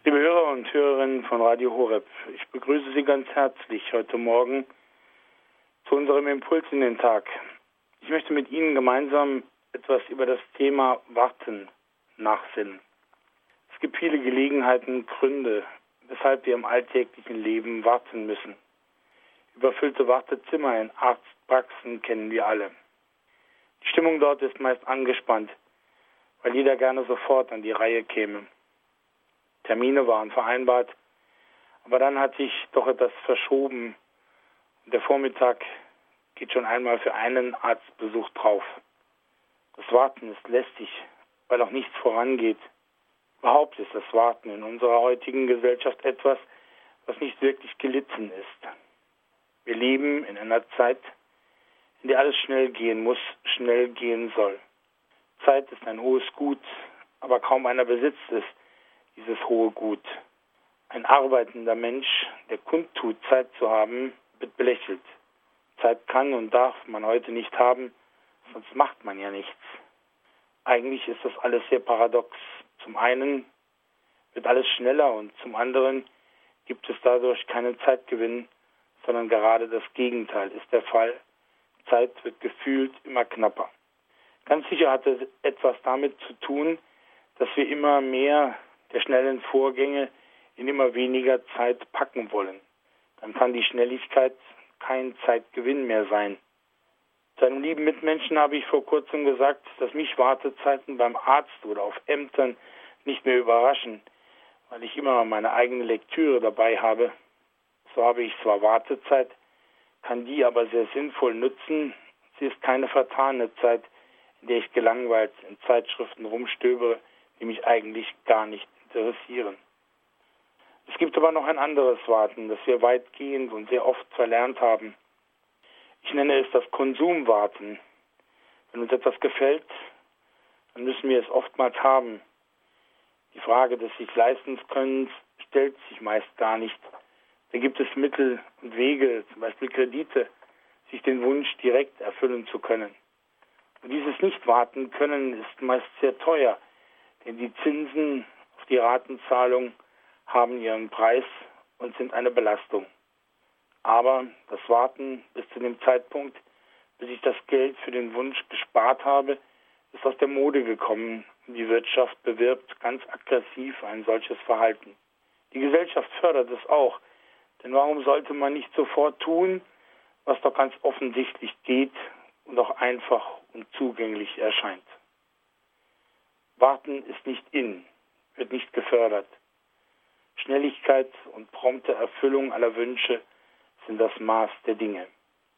Liebe Hörer und Hörerinnen von Radio Horeb, ich begrüße Sie ganz herzlich heute Morgen zu unserem Impuls in den Tag. Ich möchte mit Ihnen gemeinsam etwas über das Thema Warten nachsinnen. Es gibt viele Gelegenheiten, Gründe, weshalb wir im alltäglichen Leben warten müssen. Überfüllte Wartezimmer in Arztpraxen kennen wir alle. Die Stimmung dort ist meist angespannt, weil jeder gerne sofort an die Reihe käme. Termine waren vereinbart, aber dann hat sich doch etwas verschoben und der Vormittag geht schon einmal für einen Arztbesuch drauf. Das Warten ist lästig, weil auch nichts vorangeht. Überhaupt ist das Warten in unserer heutigen Gesellschaft etwas, was nicht wirklich gelitten ist. Wir leben in einer Zeit, in der alles schnell gehen muss, schnell gehen soll. Zeit ist ein hohes Gut, aber kaum einer besitzt es, dieses hohe Gut. Ein arbeitender Mensch, der kundtut, Zeit zu haben, wird belächelt. Zeit kann und darf man heute nicht haben, sonst macht man ja nichts. Eigentlich ist das alles sehr paradox. Zum einen wird alles schneller und zum anderen gibt es dadurch keinen Zeitgewinn, sondern gerade das Gegenteil ist der Fall. Zeit wird gefühlt immer knapper. Ganz sicher hat es etwas damit zu tun, dass wir immer mehr der schnellen Vorgänge in immer weniger Zeit packen wollen. Dann kann die Schnelligkeit kein Zeitgewinn mehr sein. Zu einem lieben Mitmenschen habe ich vor kurzem gesagt, dass mich Wartezeiten beim Arzt oder auf Ämtern nicht mehr überraschen, weil ich immer meine eigene Lektüre dabei habe. So habe ich zwar Wartezeit, kann die aber sehr sinnvoll nutzen. Sie ist keine vertane Zeit, in der ich gelangweilt in Zeitschriften rumstöbere, die mich eigentlich gar nicht interessieren. Es gibt aber noch ein anderes Warten, das wir weitgehend und sehr oft verlernt haben. Ich nenne es das Konsumwarten. Wenn uns etwas gefällt, dann müssen wir es oftmals haben. Die Frage des sich Leistenskönnens stellt sich meist gar nicht. Da gibt es Mittel und Wege, zum Beispiel Kredite, sich den Wunsch direkt erfüllen zu können. Und dieses Nicht-Warten können ist meist sehr teuer, denn die Zinsen auf die Ratenzahlung haben ihren Preis und sind eine Belastung. Aber das Warten bis zu dem Zeitpunkt, bis ich das Geld für den Wunsch gespart habe, ist aus der Mode gekommen und die Wirtschaft bewirbt ganz aggressiv ein solches Verhalten. Die Gesellschaft fördert es auch, denn warum sollte man nicht sofort tun, was doch ganz offensichtlich geht und auch einfach und zugänglich erscheint? Warten ist nicht in, wird nicht gefördert. Schnelligkeit und prompte Erfüllung aller Wünsche sind das Maß der Dinge.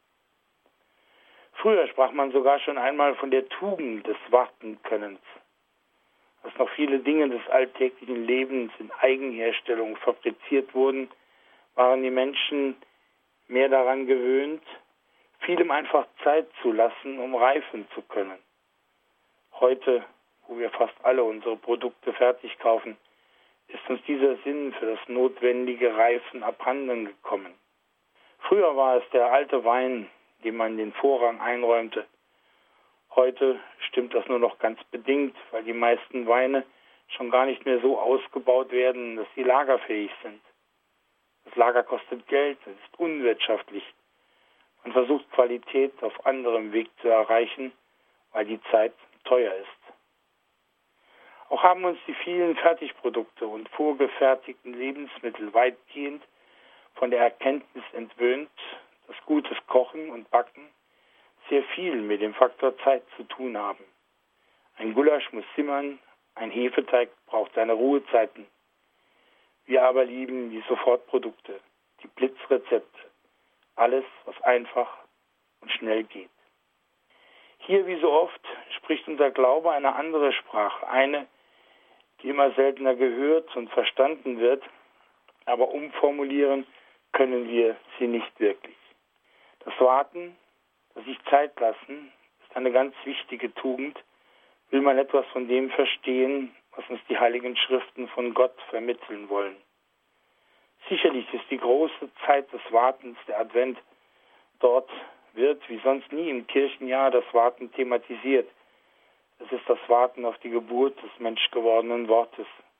Früher sprach man sogar schon einmal von der Tugend des Wartenkönnens. Als noch viele Dinge des alltäglichen Lebens in Eigenherstellung fabriziert wurden, waren die Menschen mehr daran gewöhnt, vielem einfach Zeit zu lassen, um reifen zu können. Heute, wo wir fast alle unsere Produkte fertig kaufen, ist uns dieser Sinn für das notwendige Reifen abhanden gekommen. Früher war es der alte Wein, dem man den Vorrang einräumte. Heute stimmt das nur noch ganz bedingt, weil die meisten Weine schon gar nicht mehr so ausgebaut werden, dass sie lagerfähig sind. Das Lager kostet Geld, es ist unwirtschaftlich. Man versucht Qualität auf anderem Weg zu erreichen, weil die Zeit teuer ist. Auch haben uns die vielen Fertigprodukte und vorgefertigten Lebensmittel weitgehend von der Erkenntnis entwöhnt, dass gutes Kochen und Backen sehr viel mit dem Faktor Zeit zu tun haben. Ein Gulasch muss simmern, ein Hefeteig braucht seine Ruhezeiten. Wir aber lieben die Sofortprodukte, die Blitzrezepte, alles, was einfach und schnell geht. Hier wie so oft spricht unser Glaube eine andere Sprache, eine, die immer seltener gehört und verstanden wird, aber umformulieren können wir sie nicht wirklich. Das Warten, das sich Zeit lassen, ist eine ganz wichtige Tugend, will man etwas von dem verstehen, was uns die Heiligen Schriften von Gott vermitteln wollen. Sicherlich ist die große Zeit des Wartens der Advent. Dort wird, wie sonst nie im Kirchenjahr, das Warten thematisiert. Es ist das Warten auf die Geburt des menschgewordenen Wortes.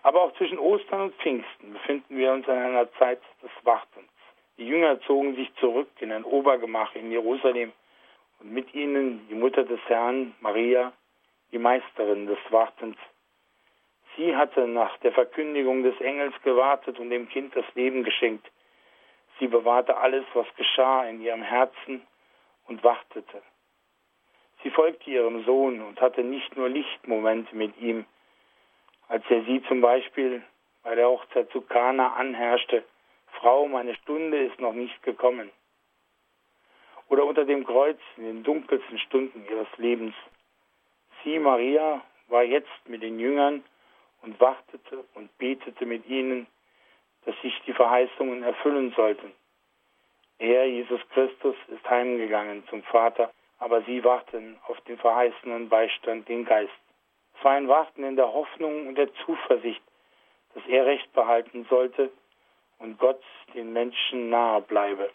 Aber auch zwischen Ostern und Pfingsten befinden wir uns in einer Zeit des Wartens. Die Jünger zogen sich zurück in ein Obergemach in Jerusalem und mit ihnen die Mutter des Herrn, Maria, die Meisterin des Wartens. Sie hatte nach der Verkündigung des Engels gewartet und dem Kind das Leben geschenkt. Sie bewahrte alles, was geschah, in ihrem Herzen und wartete. Sie folgte ihrem Sohn und hatte nicht nur Lichtmomente mit ihm, als er sie zum Beispiel bei der Hochzeit zu Kana anherrschte: Frau, meine Stunde ist noch nicht gekommen. Oder unter dem Kreuz in den dunkelsten Stunden ihres Lebens. Sie, Maria, war jetzt mit den Jüngern und wartete und betete mit ihnen, dass sich die Verheißungen erfüllen sollten. Er, Jesus Christus, ist heimgegangen zum Vater, aber sie warten auf den verheißenen Beistand, den Geist. Es war ein Warten in der Hoffnung und der Zuversicht, dass er Recht behalten sollte und Gott den Menschen nahe bleibe.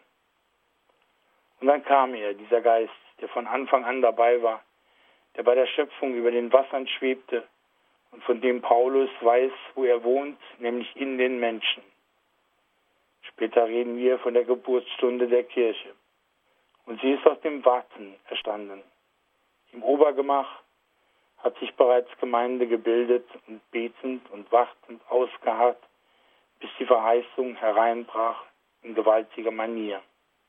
Und dann kam er, dieser Geist, der von Anfang an dabei war, der bei der Schöpfung über den Wassern schwebte und von dem Paulus weiß, wo er wohnt, nämlich in den Menschen. Später reden wir von der Geburtsstunde der Kirche. Und sie ist aus dem Warten erstanden. Im Obergemach hat sich bereits Gemeinde gebildet und betend und wartend ausgeharrt, bis die Verheißung hereinbrach in gewaltiger Manier.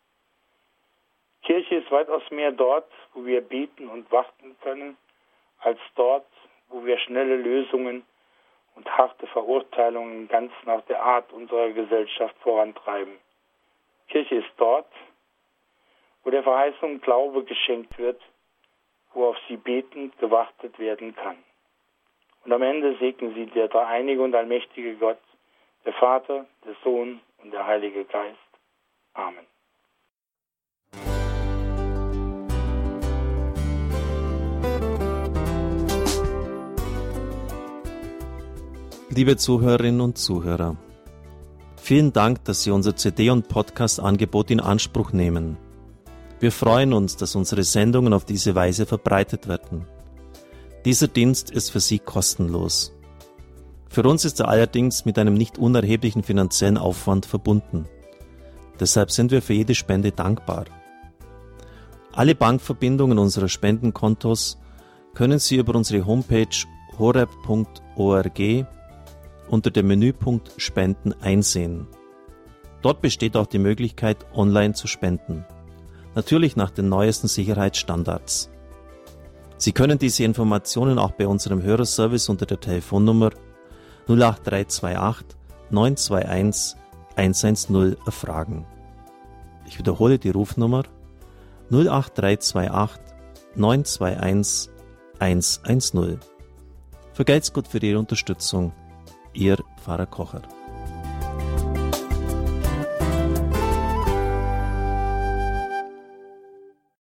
Kirche ist weitaus mehr dort, wo wir beten und warten können, als dort, wo wir schnelle Lösungen und harte Verurteilungen ganz nach der Art unserer Gesellschaft vorantreiben. Kirche ist dort, wo der Verheißung Glaube geschenkt wird, wo auf sie betend gewartet werden kann. Und am Ende segnen sie der dreieinige und allmächtige Gott, der Vater, der Sohn und der Heilige Geist. Amen. Liebe Zuhörerinnen und Zuhörer, vielen Dank, dass Sie unser CD- und Podcast-Angebot in Anspruch nehmen. Wir freuen uns, dass unsere Sendungen auf diese Weise verbreitet werden. Dieser Dienst ist für Sie kostenlos. Für uns ist er allerdings mit einem nicht unerheblichen finanziellen Aufwand verbunden. Deshalb sind wir für jede Spende dankbar. Alle Bankverbindungen unserer Spendenkontos können Sie über unsere Homepage horeb.org unter dem Menüpunkt Spenden einsehen. Dort besteht auch die Möglichkeit, online zu spenden. Natürlich nach den neuesten Sicherheitsstandards. Sie können diese Informationen auch bei unserem Hörerservice unter der Telefonnummer 08328 921 110 erfragen. Ich wiederhole die Rufnummer 08328 921 110. Vergelt's Gott für Ihre Unterstützung. Ihr Pfarrer Kocher.